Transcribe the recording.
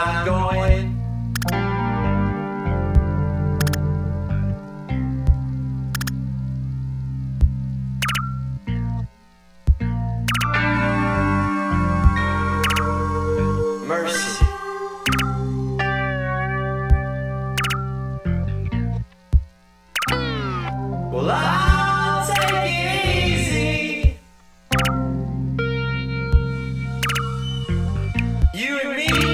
I'm going. Mercy. Well, I'll take it easy. You and me.